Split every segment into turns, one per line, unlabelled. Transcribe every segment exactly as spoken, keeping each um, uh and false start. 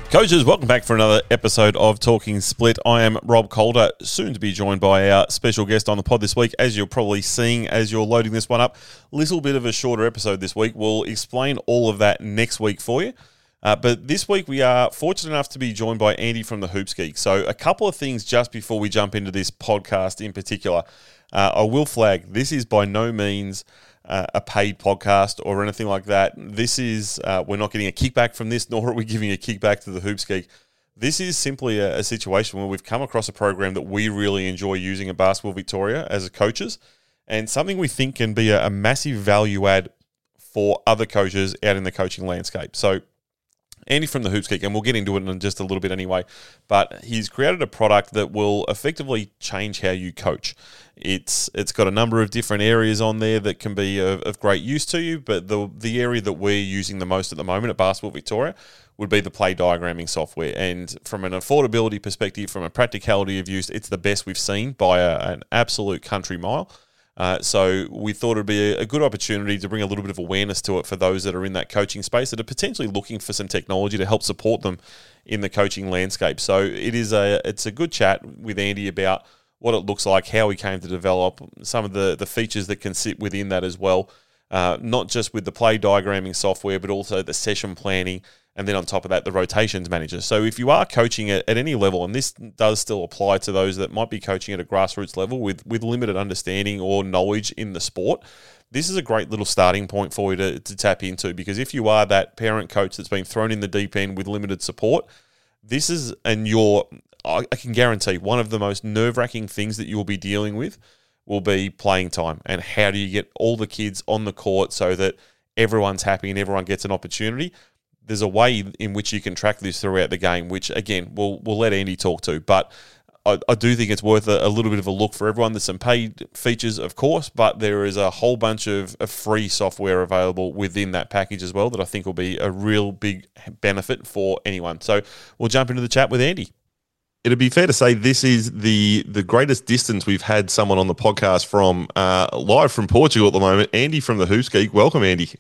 Coaches, welcome back for another episode of Talking Split. I am Rob Calder, soon to be joined by our special guest on the pod this week. As you're probably seeing as you're loading this one up, little bit of a shorter episode this week. We'll explain all of that next week for you. Uh, but this week we are fortunate enough to be joined by Andy from the Hoops Geek. So a couple of things just before we jump into this podcast in particular. Uh, I will flag, this is by no means Uh, a paid podcast or anything like that. This is, uh, we're not getting a kickback from this, nor are we giving a kickback to the Hoops Geek. This is simply a, a situation where we've come across a program that we really enjoy using at Basketball Victoria as coaches, and something we think can be a, a massive value add for other coaches out in the coaching landscape. So Andy from the Hoops Geek, and we'll get into it in just a little bit anyway, but he's created a product that will effectively change how you coach. It's It's got a number of different areas on there that can be of, of great use to you, but the the area that we're using the most at the moment at Basketball Victoria would be the play diagramming software. And from an affordability perspective, from a practicality of use, it's the best we've seen by a, an absolute country mile. Uh, so we thought it'd be a, a good opportunity to bring a little bit of awareness to it for those that are in that coaching space that are potentially looking for some technology to help support them in the coaching landscape. So it is a it's a good chat with Andy about what it looks like, how he came to develop, some of the, the features that can sit within that as well, uh, not just with the play diagramming software, but also the session planning, and then on top of that, the rotations manager. So if you are coaching at, at any level, and this does still apply to those that might be coaching at a grassroots level with, with limited understanding or knowledge in the sport, this is a great little starting point for you to, to tap into, because if you are that parent coach that's been thrown in the deep end with limited support, this is, and you're, I can guarantee one of the most nerve-wracking things that you'll be dealing with will be playing time, and how do you get all the kids on the court so that everyone's happy and everyone gets an opportunity. There's a way in which you can track this throughout the game, which, again, we'll, we'll let Andy talk to, but I, I do think it's worth a, a little bit of a look for everyone. There's some paid features, of course, but there is a whole bunch of, of free software available within that package as well that I think will be a real big benefit for anyone. So we'll jump into the chat with Andy. It'd be fair to say this is the the greatest distance we've had someone on the podcast from, uh, live from Portugal at the moment. Andy from the Hoops Geek. Welcome, Andy.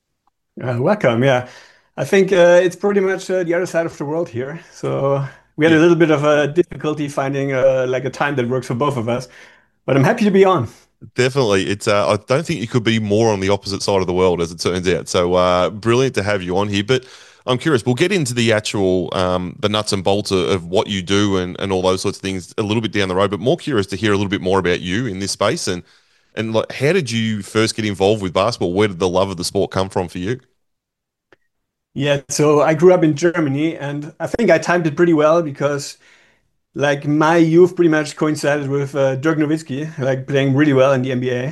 Uh, welcome. Yeah, I think uh, it's pretty much uh, the other side of the world here. So we had
Yeah.
a little bit of a difficulty finding uh, like a time that works for both of us, but I'm happy to be on.
Definitely. It's. Uh, I don't think you could be more on the opposite side of the world, as it turns out. So uh, brilliant to have you on here. But I'm curious, we'll get into the actual, um, the nuts and bolts of, of what you do and, and all those sorts of things a little bit down the road, but more curious to hear a little bit more about you in this space. And, and like, how did you first get involved with basketball? Where did the love of the sport come from for you?
Yeah, so I grew up in Germany, and I think I timed it pretty well because like my youth pretty much coincided with uh, Dirk Nowitzki, like playing really well in the N B A.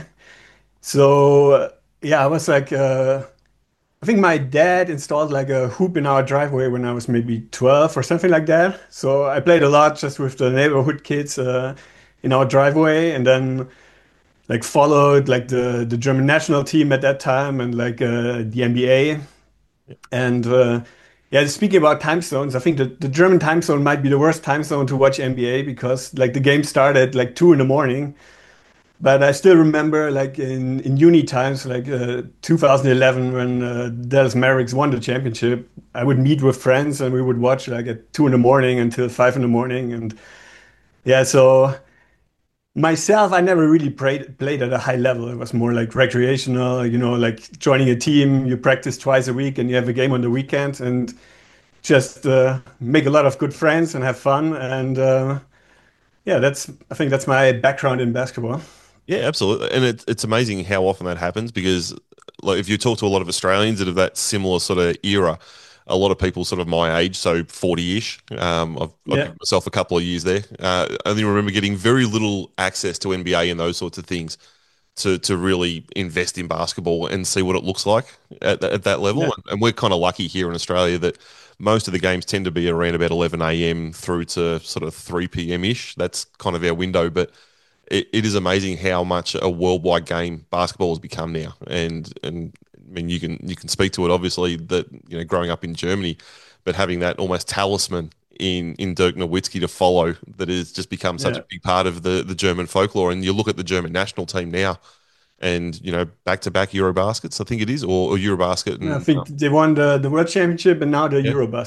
So uh, yeah, I was like, uh, I think my dad installed like a hoop in our driveway when I was maybe twelve or something like that. So I played a lot just with the neighborhood kids uh, in our driveway, and then like followed like the the German national team at that time, and like uh, the N B A. And uh, yeah, speaking about time zones, I think the, the German time zone might be the worst time zone to watch N B A because like the game started like two in the morning. But I still remember like in, in uni times, like uh, two thousand eleven when uh, Dallas Mavericks won the championship, I would meet with friends and we would watch like at two in the morning until five in the morning. And yeah, so myself, I never really played played at a high level. It was more like recreational, you know, like joining a team, you practice twice a week and you have a game on the weekend and just uh, make a lot of good friends and have fun. And uh, yeah, that's I think that's my background in basketball.
Yeah, absolutely. And it's it's amazing how often that happens because, like, if you talk to a lot of Australians that have that similar sort of era, a lot of people sort of my age, so forty-ish, um, I've, I've
Yeah.
given myself a couple of years there. Uh, I only remember getting very little access to N B A and those sorts of things to to really invest in basketball and see what it looks like at, at that level.
Yeah.
And, and we're kind of lucky here in Australia that most of the games tend to be around about eleven a m through to sort of three p m-ish. That's kind of our window. But it, it is amazing how much a worldwide game basketball has become now. And and I mean, you can you can speak to it obviously that you know growing up in Germany, but having that almost talisman in in Dirk Nowitzki to follow that has just become such
Yeah.
a big part of the the German folklore. And you look at the German national team now, and you know back to back Eurobaskets, I think it is, or, or Eurobasket,
I
and
think
um,
they won the, the World Championship and now the
yeah.
Eurobasket.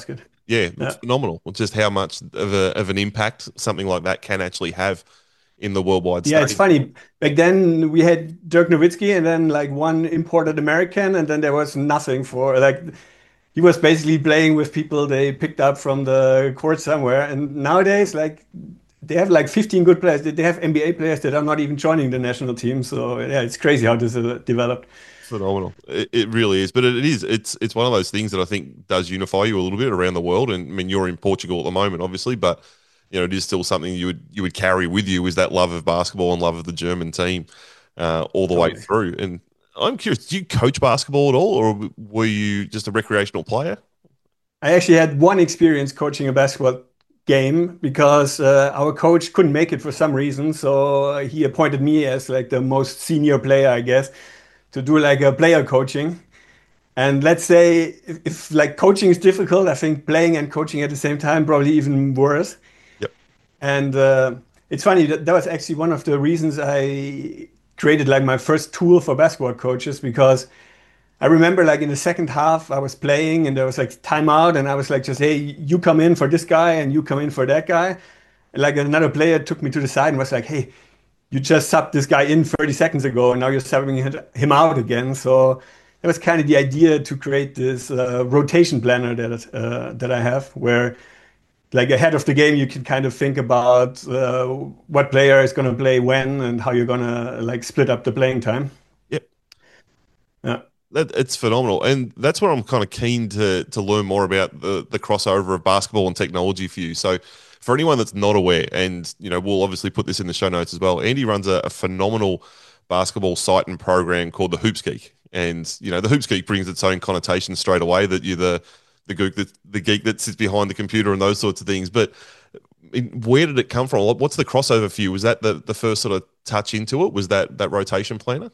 Yeah, it's
Yeah.
phenomenal. Just how much of a of an impact something like that can actually have in the worldwide
Yeah, it's
stage.
funny. Back then we had Dirk Nowitzki and then like one imported American, and then there was nothing for like he was basically playing with people they picked up from the court somewhere. And nowadays, like they have like fifteen good players. They they have N B A players that are not even joining the national team. So yeah, it's crazy how this uh, developed.
Phenomenal. It, it really is. But it, it is. It's it's one of those things that I think does unify you a little bit around the world. And I mean, you're in Portugal at the moment, obviously, but you know, it is still something you would you would carry with you is that love of basketball and love of the German team uh, all the way
Totally.
through. And I'm curious, do you coach basketball at all, or were you just a recreational player?
I actually had one experience coaching a basketball game because uh, our coach couldn't make it for some reason. So he appointed me as like the most senior player, I guess, to do like a player coaching. And let's say if, if like coaching is difficult, I think playing and coaching at the same time probably even worse.
Yep.
And uh, it's funny that that was actually one of the reasons I created like my first tool for basketball coaches because I remember like in the second half I was playing and there was like timeout and I was like just hey you come in for this guy and you come in for that guy. And like another player took me to the side and was like hey you just subbed this guy in thirty seconds ago and now you're subbing him out again. So that was kind of the idea to create this uh, rotation planner that uh, that I have, where like ahead of the game you can kind of think about uh, what player is going to play when and how you're going to like split up the playing time.
Yep.
Yeah.
That it's phenomenal, and that's where I'm kind of keen to to learn more about the the crossover of basketball and technology for you. So, for anyone that's not aware, and you know, we'll obviously put this in the show notes as well. Andy runs a, a phenomenal basketball site and program called the Hoops Geek, and you know, the Hoops Geek brings its own connotations straight away that you're the the geek that the geek that sits behind the computer and those sorts of things. But I mean, where did it come from? What's the crossover for you? Was that the the first sort of touch into it? Was that that rotation planner?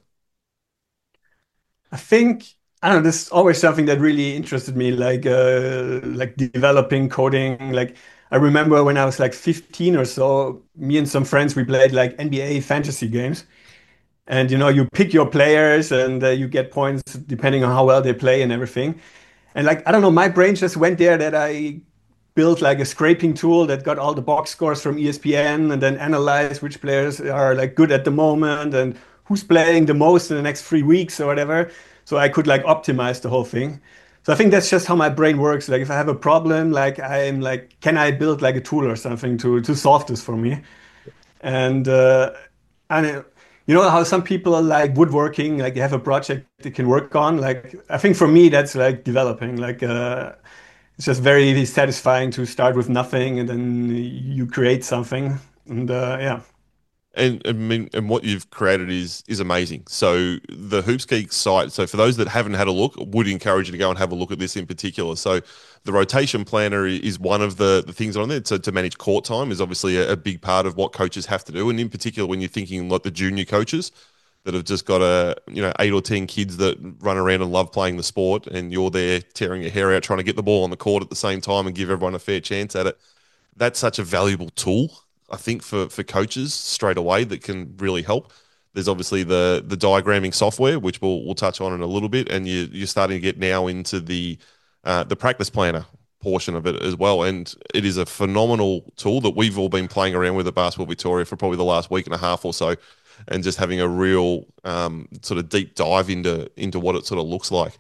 I think I don't know. This is always something that really interested me, like uh, like developing coding. Like I remember when I was like fifteen or so, me and some friends we played like N B A fantasy games, and you know you pick your players and uh, you get points depending on how well they play and everything. And like I don't know, my brain just went there that I built like a scraping tool that got all the box scores from E S P N and then analyzed which players are like good at the moment and who's playing the most in the next three weeks or whatever. So I could like optimize the whole thing. So I think that's just how my brain works. Like if I have a problem, like I'm like, can I build like a tool or something to to solve this for me? And uh, and uh, you know how some people are like woodworking, like they have a project they can work on. Like I think for me that's like developing. Like uh, it's just very satisfying to start with nothing and then you create something. And uh, yeah,
And I mean, and what you've created is is amazing. So the Hoops Geek site. So for those that haven't had a look, would encourage you to go and have a look at this in particular. So the rotation planner is one of the the things on there. So to manage court time is obviously a, a big part of what coaches have to do, and in particular when you're thinking like the junior coaches that have just got a you know eight or ten kids that run around and love playing the sport, and you're there tearing your hair out trying to get the ball on the court at the same time and give everyone a fair chance at it. That's such a valuable tool, I think, for for coaches straight away that can really help. There's obviously the the diagramming software, which we'll we'll touch on in a little bit, and you you're starting to get now into the uh, the practice planner portion of it as well. And it is a phenomenal tool that we've all been playing around with at Basketball Victoria for probably the last week and a half or so, and just having a real um, sort of deep dive into into what it sort of looks like.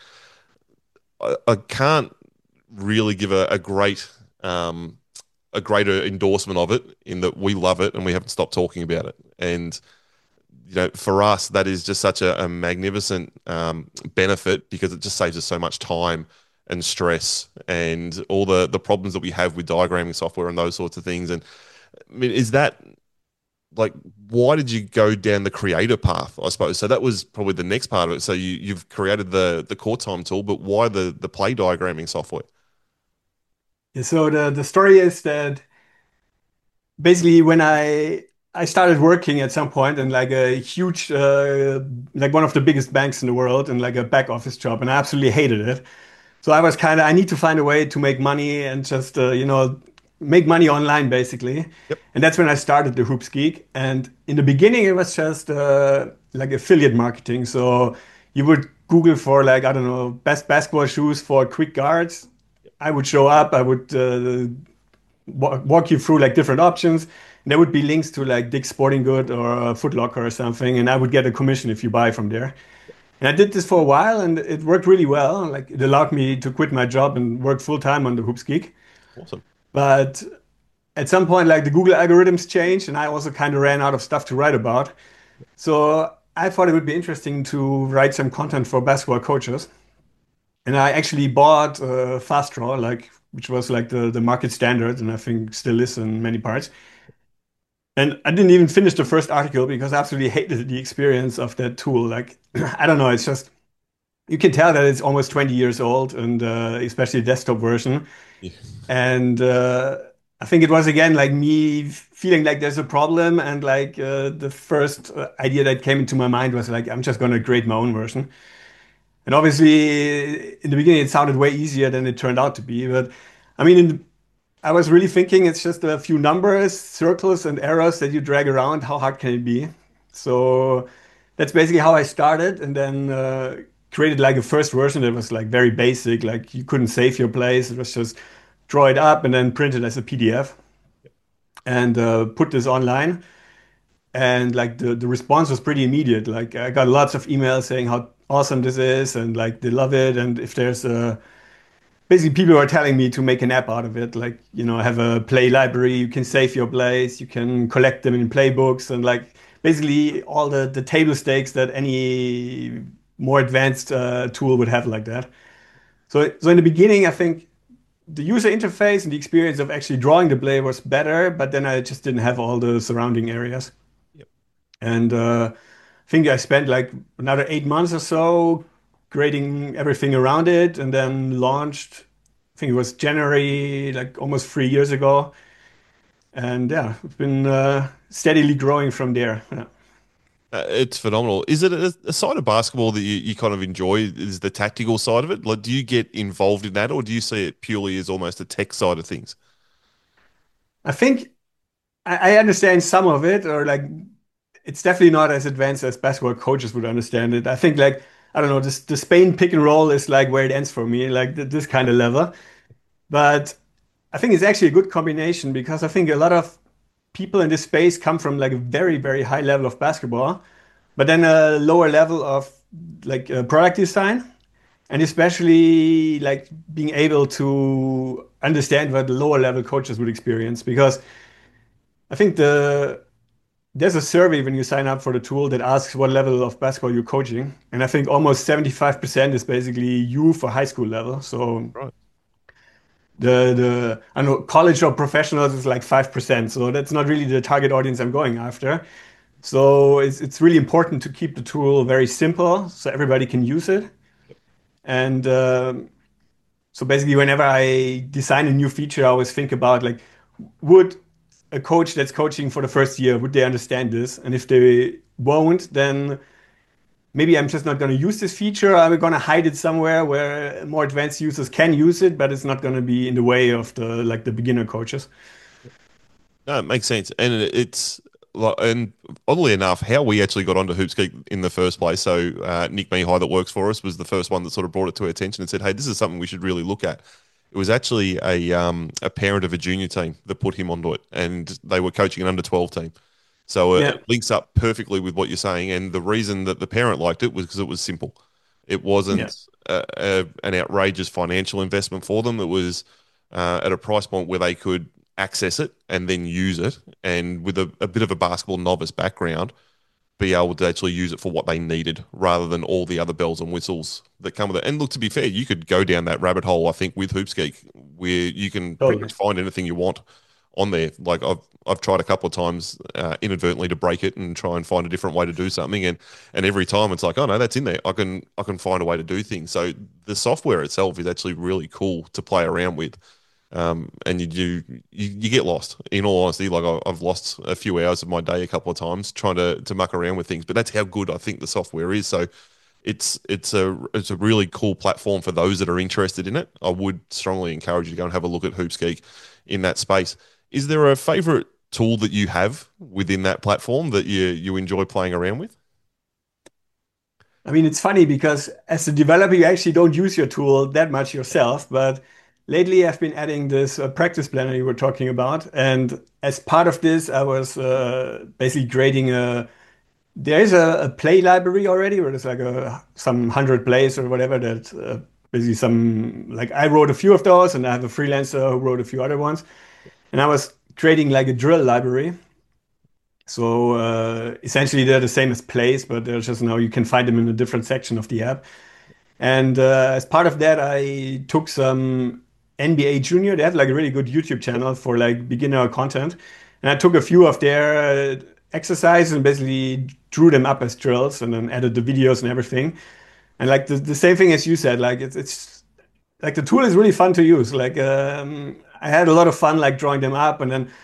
I, I can't really give a, a great um, a greater endorsement of it in that we love it and we haven't stopped talking about it. And you know, for us, that is just such a, a magnificent um, benefit because it just saves us so much time and stress and all the the problems that we have with diagramming software and those sorts of things. And I mean, is that like why did you go down the creator path? I suppose so. That was probably the next part of it. So you you've created the the core time tool, but why the the play diagramming software?
yeah. So the the story is that basically when I I started working at some point in like a huge uh, like one of the biggest banks in the world and like a back office job, and I absolutely hated it. So I was kind of I need to find a way to make money and just uh, you know make money online basically.
Yep.
And that's when I started the Hoops Geek. And in the beginning it was just uh, like affiliate marketing. So you would Google for like I don't know best basketball shoes for quick guards, I would show up, I would uh, wa- walk you through like different options. And there would be links to like Dick's Sporting Good or uh, Foot Locker or something, and I would get a commission if you buy from there. And I did this for a while, and it worked really well. Like it allowed me to quit my job and work full time on the Hoops Geek.
Awesome.
But at some point, like the Google algorithms changed, and I also kind of ran out of stuff to write about. So I thought it would be interesting to write some content for basketball coaches. And I actually bought uh, FastDraw, like which was like the, the market standard, and I think still is in many parts. And I didn't even finish the first article because I absolutely hated the experience of that tool. Like, I don't know, it's just you can tell that it's almost twenty years old, and uh, especially the desktop version.
Yeah.
And uh, I think it was again like me feeling like there's a problem, and like uh, the first uh, idea that came into my mind was like I'm just gonna create my own version. And obviously, in the beginning, it sounded way easier than it turned out to be. But I mean, in the, I was really thinking it's just a few numbers, circles, and arrows that you drag around. How hard can it be? So that's basically how I started, and then uh, created like a first version that was like very basic. Like you couldn't save your place. It was just draw it up and then print it as a P D F and uh, put this online. And like the, the response was pretty immediate. Like I got lots of emails saying how awesome this is and like they love it. And if there's a basically people are telling me to make an app out of it, like you know, have a play library, you can save your plays, you can collect them in playbooks, and like basically all the the table stakes that any more advanced uh, tool would have like that. So so in the beginning, I think the user interface and the experience of actually drawing the play was better, but then I just didn't have all the surrounding areas.
Yep.
And uh, I think I spent like another eight months or so creating everything around it, and then launched. I think it was January, like almost three years ago. And yeah, it's been uh, steadily growing from there. Yeah.
Uh, it's phenomenal. Is it a, a side of basketball that you, you kind of enjoy? Is the tactical side of it? Like, do you get involved in that, or do you see it purely as almost a tech side of things?
I think I, I understand some of it, or like it's definitely not as advanced as basketball coaches would understand it. I think like I don't know, this the Spain pick and roll is like where it ends for me, like th this kind of level. But I think it's actually a good combination because I think a lot of people in this space come from like a very, very high level of basketball, but then a lower level of like uh, product design, and especially like being able to understand what the lower level coaches would experience. Because I think the there's a survey when you sign up for the tool that asks what level of basketball you're coaching, and I think almost seventy-five percent is basically youth or high school level. So
Right.
the the I don't know college or professionals is like five percent. So that's not really the target audience I'm going after. So it's it's really important to keep the tool very simple so everybody can use it. And um, so basically, whenever I design a new feature, I always think about like, would a coach that's coaching for the first year, would they understand this? And if they won't, then maybe I'm just not going to use this feature. I'm going to hide it somewhere where more advanced users can use it, but it's not going to be in the way of the like the beginner coaches.
No, it makes sense, and it- it's like, and oddly enough, how we actually got onto Hoopsgeek in the first place. So uh, Nick Mihai, that works for us, was the first one that sort of brought it to our attention and said, "Hey, this is something we should really look at." It was actually a um, a parent of a junior team that put him onto it, and they were coaching an under twelve team. So uh,
Yeah,
it links up perfectly with what you're saying. And the reason that the parent liked it was because it was simple. It
yeah,
wasn't a, a, an outrageous financial investment for them. It was uh, at a price point where they could access it and then use it. And with a, a bit of a basketball novice background, be able to actually use it for what they needed rather than all the other bells and whistles that come with it. And look, to be fair, you could go down that rabbit hole, I think, with Hoopsgeek, where you can pretty
totally.
much find anything you want on there. Like I've I've tried a couple of times uh, inadvertently to break it and try and find a different way to do something, and and every time it's like, oh no, that's in there. I can I can find a way to do things. So the software itself is actually really cool to play around with. Um, and you do you, you get lost. In all honesty, like I, I've lost a few hours of my day a couple of times trying to to muck around with things. But that's how good I think the software is. So it's it's a it's a really cool platform for those that are interested in it. I would strongly encourage you to go and have a look at Hoopsgeek in that space. Is there a favorite tool that you have within that platform that you you enjoy playing around with?
I mean, it's funny because as a developer, you actually don't use your tool that much yourself, but lately I've been adding this uh, practice planner you were talking about, and as part of this, I was uh, basically grading a. There is a, a play library already, where there's like a some hundred plays or whatever that uh, basically some like I wrote a few of those, and I have a freelancer who wrote a few other ones, and I was creating like a drill library. So uh, essentially, they're the same as plays, but they're just now you can find them in a different section of the app. And uh, as part of that, I took some N B A Junior. They have like a really good YouTube channel for like beginner content. And I took a few of their uh, exercises and basically drew them up as drills and then added the videos and everything. And like the, the same thing as you said, like it's, it's like the tool is really fun to use. Like um, I had a lot of fun like drawing them up, and then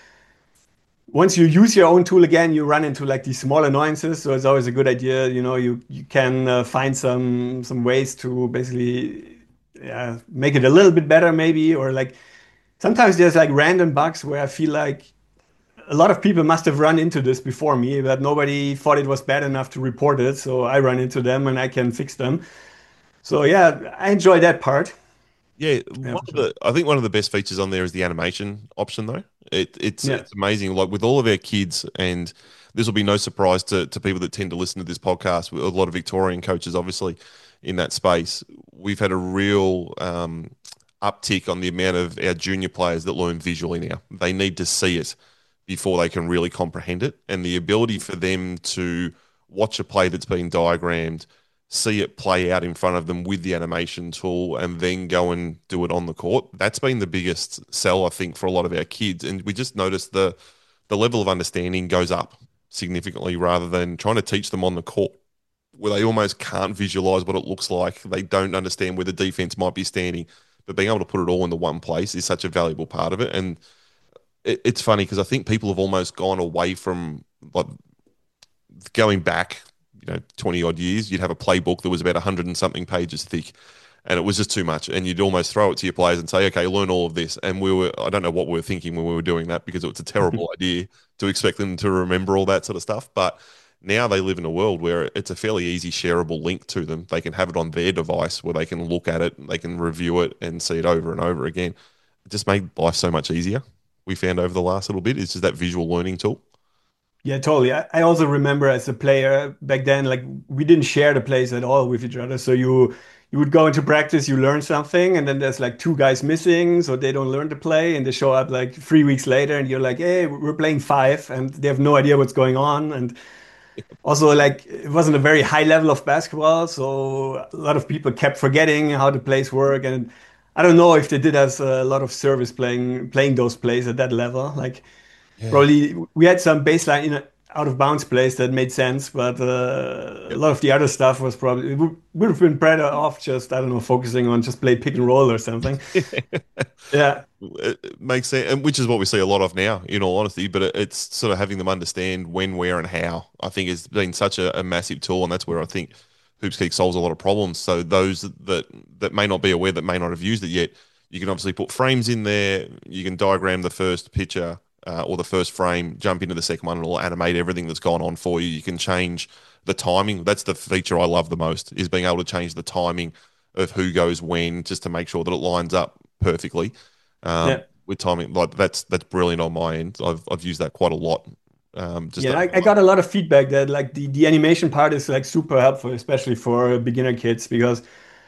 once you use your own tool again, you run into like these small annoyances. So it's always a good idea, you know, you you can uh, find some some ways to basically yeah, make it a little bit better maybe, or like sometimes there's like random bugs where I feel like a lot of people must have run into this before me, but nobody thought it was bad enough to report it. So I run into them and I can fix them. So yeah, I enjoy that part.
Yeah,
Yeah,
one
for
of
sure.
the I think one of the best features on there is the animation option though. It it's
Yeah.
it's amazing. Like with all of our kids, and this will be no surprise to to people that tend to listen to this podcast. With a lot of Victorian coaches, obviously, in that space, we've had a real um, uptick on the amount of our junior players that learn visually now. They need to see it before they can really comprehend it, and the ability for them to watch a play that's been diagrammed, see it play out in front of them with the animation tool, and then go and do it on the court. That's been the biggest sell, I think, for a lot of our kids. And we just noticed the the level of understanding goes up significantly rather than trying to teach them on the court, where they almost can't visualize what it looks like. They don't understand where the defense might be standing, but being able to put it all into one place is such a valuable part of it. And it, it's funny because I think people have almost gone away from like going back, you know, twenty odd years. You'd have a playbook that was about a hundred and something pages thick, and it was just too much. And you'd almost throw it to your players and say, okay, learn all of this. And we were, I don't know what we were thinking when we were doing that, because it was a terrible idea to expect them to remember all that sort of stuff. But now they live in a world where it's a fairly easy shareable link to them. They can have it on their device where they can look at it, they can review it and see it over and over again. It just made life so much easier. We found over the last little bit, it's just that visual learning tool.
Yeah, totally. I, I also remember as a player back then, like we didn't share the plays at all with each other. So you you would go into practice, you learn something, and then there's like two guys missing, so they don't learn the play, and they show up like three weeks later, and you're like, hey, we're playing five, and they have no idea what's going on. And also, like it wasn't a very high level of basketball, so a lot of people kept forgetting how the plays work, and I don't know if they did us a lot of service playing playing those plays at that level. Like
Yeah.
probably we had some baseline in a, out of bounds plays that made sense, but uh, a
Yep.
lot of the other stuff was probably it would, would have been better off just I don't know focusing on just play pick and roll or something. Yeah,
It it makes sense, and which is what we see a lot of now, in all honesty. But it, it's sort of having them understand when, where, and how. I think has been such a, a massive tool, and that's where I think HoopsGeek solves a lot of problems. So those that that may not be aware, that may not have used it yet, you can obviously put frames in there. You can diagram the first picture uh, or the first frame, jump into the second one, and it'll animate everything that's gone on for you. You can change the timing. That's the feature I love the most, is being able to change the timing of who goes when, just to make sure that it lines up perfectly um,
yeah.
with timing. Like that's that's brilliant on my end. I've I've used that quite a lot. Um, just
Yeah,
to,
I, I got a lot of feedback that like the, the animation part is like super helpful, especially for beginner kids, because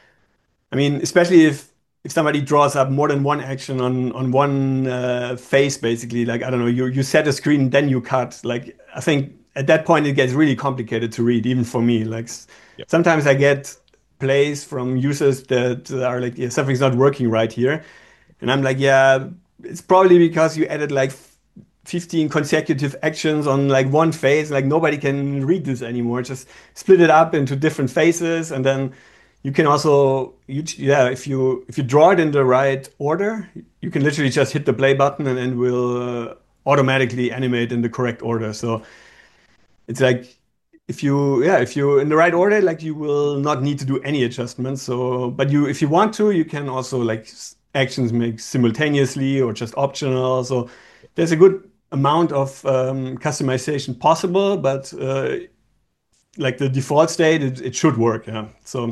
I mean, especially if if somebody draws up more than one action on on one uh, face, basically, like I don't know, you you set a screen, then you cut. Like I think at that point it gets really complicated to read, even for me. Like s-
yep.
sometimes I get plays from users that are like, yeah, something's not working right here, and I'm like, yeah, it's probably because you added like fifteen consecutive actions on like one phase. Like nobody can read this anymore. Just split it up into different phases, and then you can also you yeah if you if you draw it in the right order, you can literally just hit the play button and it will uh, automatically animate in the correct order. So it's like if you yeah if you in the right order, like you will not need to do any adjustments. So but you if you want to, you can also like s- actions make simultaneously or just optional. So there's a good amount of um, customization possible, but uh, like the default state, it, it should work. Yeah. So
Yeah,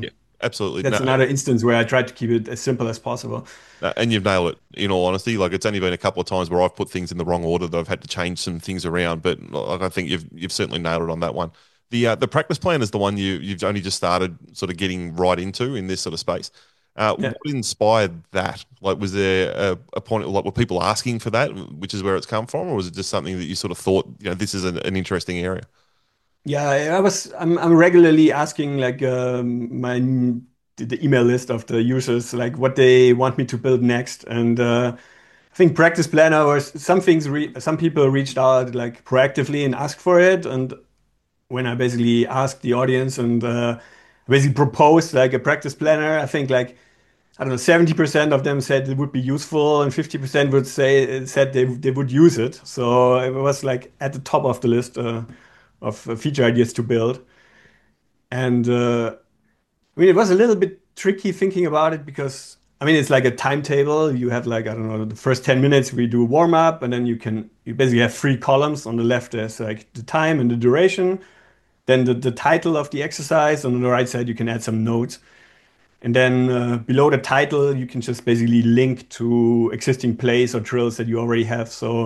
absolutely.
That's
No,
another instance where I try to keep it as simple as possible.
Uh, and you've nailed it. In all honesty, like it's only been a couple of times where I've put things in the wrong order that I've had to change some things around. But like, I think you've you've certainly nailed it on that one. The uh, the practice plan is the one you you've only just started sort of getting right into in this sort of space. Uh,
Yeah.
what inspired that? Like, was there a, a point? Like, were people asking for that, which is where it's come from, or was it just something that you sort of thought, you know, this is an, an interesting area?
Yeah, I was I'm I'm regularly asking like um, my the the email list of the users like what they want me to build next. And uh, I think Practice Planner or s- some things re some people reached out like proactively and asked for it. And when I basically asked the audience and uh, basically proposed like a Practice Planner, I think like I don't know, seventy percent of them said it would be useful and fifty percent would say said they they would use it. So it was like at the top of the list uh, of uh, feature ideas to build. And uh, I mean, it was a little bit tricky thinking about it because I mean, it's like a timetable. You have like, I don't know, the first ten minutes we do warm up, and then you can, you basically have three columns. On the left, there's like the time and the duration, then the, the title of the exercise. On the right side, you can add some notes. And then uh, below the title, you can just basically link to existing plays or drills that you already have. So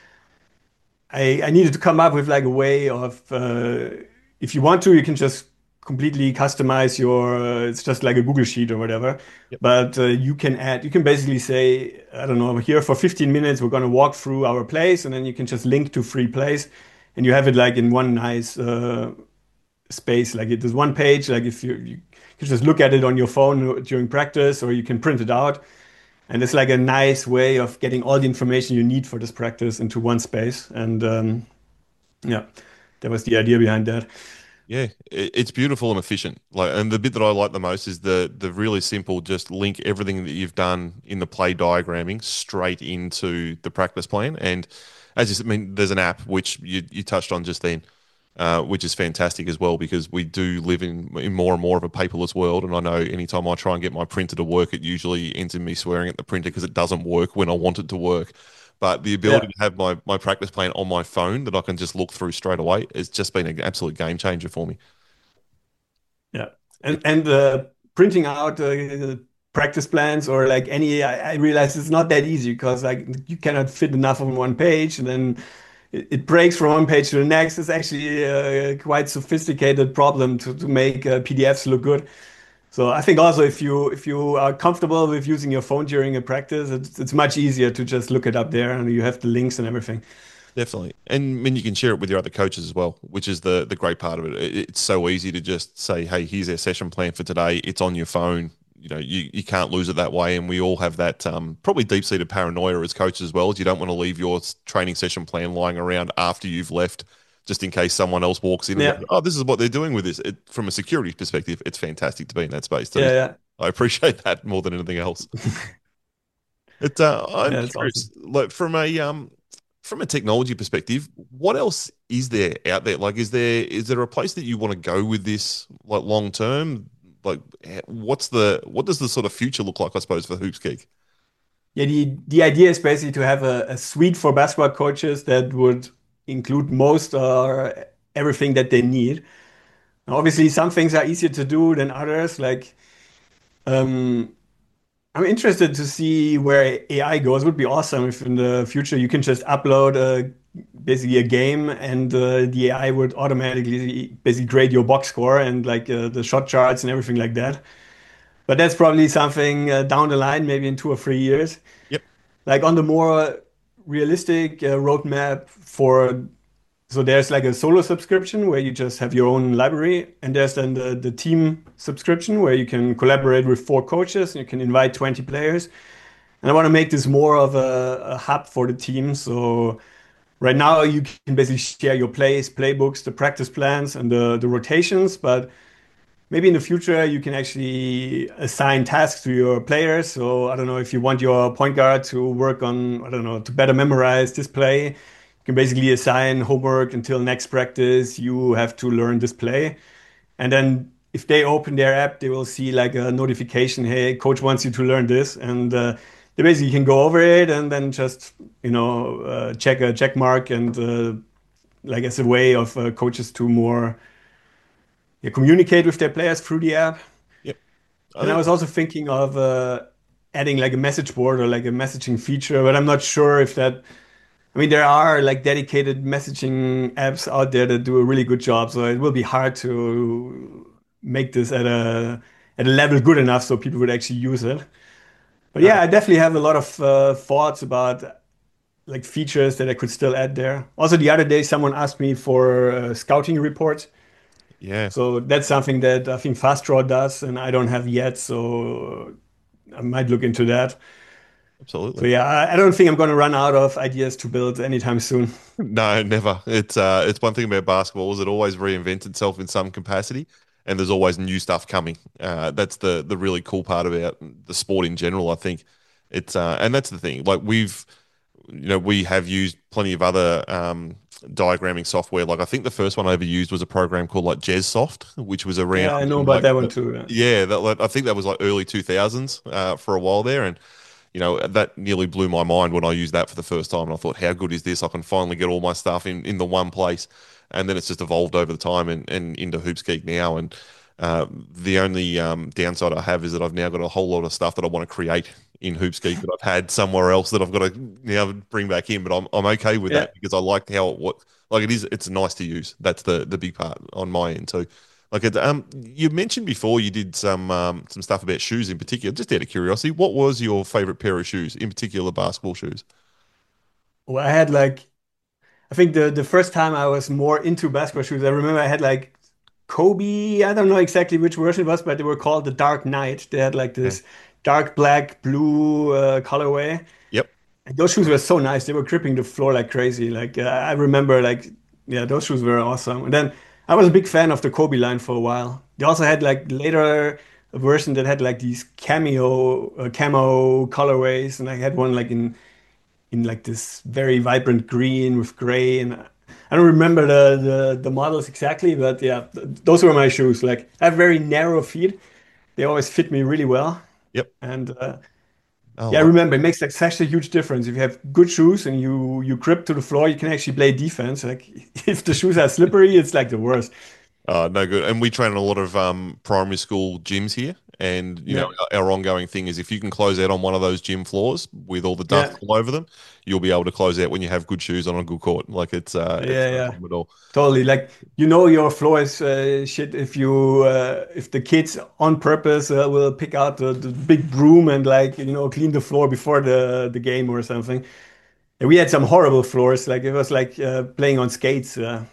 I, I needed to come up with like a way of uh, if you want to, you can just completely customize your. Uh, it's just like a Google Sheet or whatever.
Yep.
But uh, you can add. You can basically say, I don't know, here for fifteen minutes we're going to walk through our plays, and then you can just link to free plays, and you have it like in one nice uh, space. Like it is one page. Like if you you can just look at it on your phone during practice, or you can print it out. And it's like a nice way of getting all the information you need for this practice into one space. And um, yeah, that was the idea behind that.
Yeah, it, it's beautiful and efficient. Like, and the bit that I like the most is the the really simple, just link everything that you've done in the play diagramming straight into the practice plan. And as you said, I mean, there's an app which you you touched on just then, uh, which is fantastic as well because we do live in in more and more of a paperless world. And I know anytime I try and get my printer to work, it usually ends in me swearing at the printer because it doesn't work when I want it to work. But the ability
Yeah,
to have my, my practice plan on my phone that I can just look through straight away has just been an absolute game changer for me.
yeah. And
It,
and uh, printing out uh, practice plans or like any, I, I realize it's not that easy because like you cannot fit enough on one page, and then it, it breaks from one page to the next. It's actually a quite sophisticated problem to to make uh, P D Fs look good. So I think also if you if you are comfortable with using your phone during a practice, it's it's much easier to just look it up there and you have the links and everything.
Definitely. And I mean, you can share it with your other coaches as well, which is the the great part of it. It- It's so easy to just say, hey, here's our session plan for today. It's on your phone. You know, you, you can't lose it that way. And we all have that um, probably deep-seated paranoia as coaches as well. Is you don't want to leave your s- training session plan lying around after you've left, just in case someone else walks in and
Yeah,
goes, oh, this is what they're doing with this. It, from a security perspective, it's fantastic to be in that space too.
yeah, yeah,
I appreciate that more than anything else. It, uh, I'm
yeah. It's
curious,
awesome.
like from a um, from a technology perspective, what else is there out there? Like, is there is there a place that you want to go with this, like long term? Like, eh, what's the what does the sort of future look like? I suppose for Hoops Geek.
Yeah, the the idea is basically to have a, a suite for basketball coaches that would include most or everything that they need. Now, obviously, some things are easier to do than others. Like, um, I'm interested to see where A I goes. It would be awesome if in the future you can just upload a, basically a game and uh, the A I would automatically basically grade your box score and like uh, the shot charts and everything like that. But that's probably something uh, down the line, maybe in two or three years.
Yep.
Like on the more realistic uh, roadmap for, so there's like a solo subscription where you just have your own library, and there's then the, the team subscription where you can collaborate with four coaches and you can invite twenty players. And I want to make this more of a, a hub for the team. So right now you can basically share your plays, playbooks, the practice plans, and the, the rotations, but maybe in the future you can actually assign tasks to your players. So I don't know if you want your point guard to work on, I don't know, to better memorize this play, you can basically assign homework until next practice. You have to learn this play. And then if they open their app, they will see like a notification, hey, coach wants you to learn this. And uh, they basically can go over it and then just, you know, uh, check a check mark and uh, like as a way of uh, coaches to more yeah, communicate with their players through the app.
Yep.
And I was also thinking of uh, adding like a message board or like a messaging feature, but I'm not sure if that. I mean, there are like dedicated messaging apps out there that do a really good job, so it will be hard to make this at a at a level good enough so people would actually use it. But
No,
yeah, I definitely have a lot of uh, thoughts about like features that I could still add there. Also, the other day, someone asked me for a scouting report.
yeah,
So that's something that I think FastDraw does, and I don't have yet. So I might look into that. So
absolutely.
yeah, I I don't think I'm going to run out of ideas to build anytime soon.
No, never. It's uh, it's one thing about basketball is it always reinvents itself in some capacity, and there's always new stuff coming. Uh, that's the the really cool part about the sport in general. I think it's uh, and that's the thing. Like we've, you know, we have used plenty of other um, diagramming software. Like I think the first one I ever used was a program called like JezSoft, which was around
Yeah, I know
in
about
like
that one too. Yeah.
yeah, that like, I think that was like early two thousands uh, for a while there, and you know, that nearly blew my mind when I used that for the first time. And I thought, how good is this? I can finally get all my stuff in, in the one place. And then it's just evolved over the time and, and into Hoopsgeek now. And uh, the only um, downside I have is that I've now got a whole lot of stuff that I want to create in Hoopsgeek that I've had somewhere else that I've got to now bring back in. But I'm I'm okay with
Yeah.
that because I like how it what like it is. It's nice to use. That's the the big part on my end too. Like it, um, you mentioned before you did some um, some stuff about shoes in particular. Just out of curiosity, what was your favorite pair of shoes, in particular basketball shoes?
Well, I had like I think the the first time I was more into basketball shoes, I remember I had like Kobe. I don't know exactly which version it was, but they were called the Dark Knight. They had like
Yeah.
this dark black blue uh, colorway.
Yep.
And those shoes were so nice. They were gripping the floor like crazy. Like uh, I remember, like yeah, those shoes were awesome. And then I was a big fan of the Kobe line for a while. They also had like later a version that had like these cameo uh, camo colorways, and I had one like in in like this very vibrant green with gray. And I don't remember the the, the models exactly, but yeah, th those were my shoes. Like I have very narrow feet. They always fit me really well.
Yep.
And uh,
Oh,
yeah, I
love
remember it makes like such a huge difference. If you have good shoes and you you grip to the floor, you can actually play defense. Like if the shoes are slippery, it's like the worst.
Uh, no good. And we train in a lot of um, primary school gyms here. And, you know,
Yeah,
our, our ongoing thing is if you can close out on one of those gym floors with all the
yeah,
dust all over them, you'll be able to close out when you have good shoes on a good court. Like it's uh it's
yeah,
no
yeah.
problem at all.
Totally. Like you know your floor is uh, shit if you uh, if the kids on purpose uh, will pick out the, the big broom and like you know clean the floor before the the game or something. And we had some horrible floors. Like it was like uh, playing on skates. Uh,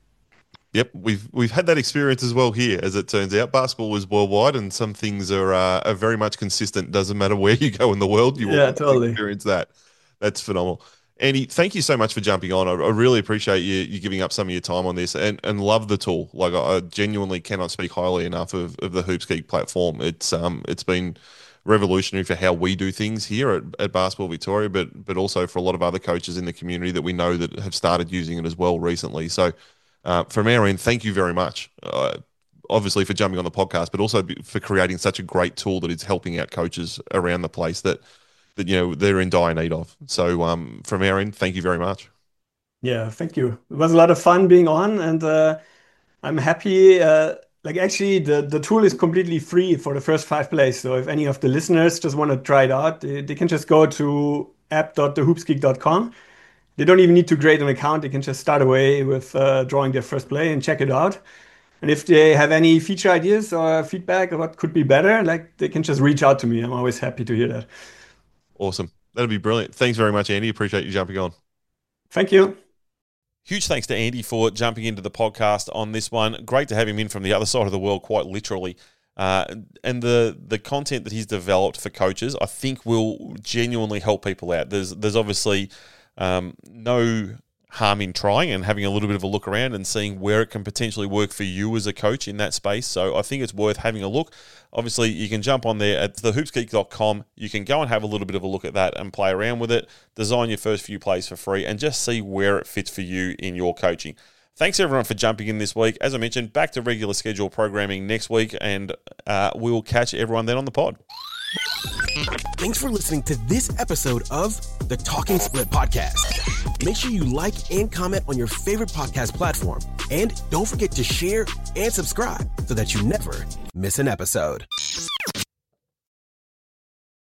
Yep, we've we've had that experience as well here, as it turns out. Basketball is worldwide, and some things are uh, are very much consistent. Doesn't matter where you go in the world, you will
yeah,
always
totally.
experience that. That's phenomenal. Andy, thank you so much for jumping on. I, I really appreciate you you giving up some of your time on this, and and love the tool. Like I, I genuinely cannot speak highly enough of, of the Hoopsgeek platform. It's um it's been revolutionary for how we do things here at, at Basketball Victoria, but but also for a lot of other coaches in the community that we know that have started using it as well recently. So. Uh, from our end, thank you very much. Uh, obviously for jumping on the podcast, but also for creating such a great tool that is helping out coaches around the place that that you know they're in dire need of. So um, from our end, thank you very much.
Yeah, thank you. It was a lot of fun being on, and uh, I'm happy. Uh, like actually, the the tool is completely free for the first five plays. So if any of the listeners just want to try it out, they, they can just go to app dot the hoopsgeek dot com. They don't even need to create an account. They can just start away with uh, drawing their first play and check it out. And if they have any feature ideas or feedback or what could be better, like they can just reach out to me. I'm always happy to hear that.
Awesome. That'd be brilliant. Thanks very much, Andy. Appreciate you jumping on.
Thank you.
Huge thanks to Andy for jumping into the podcast on this one. Great to have him in from the other side of the world, quite literally. Uh, and the the content that he's developed for coaches, I think, will genuinely help people out. There's there's obviously um, no harm in trying and having a little bit of a look around and seeing where it can potentially work for you as a coach in that space. So I think it's worth having a look. Obviously, you can jump on there at the hoopsgeek dot com. You can go and have a little bit of a look at that and play around with it, design your first few plays for free, and just see where it fits for you in your coaching. Thanks, everyone, for jumping in this week. As I mentioned, back to regular schedule programming next week, and uh, we'll catch everyone then on the pod.
Thanks for listening to this episode of the Talking Split Podcast. Make sure you like and comment on your favorite podcast platform. And don't forget to share and subscribe so that you never miss an episode.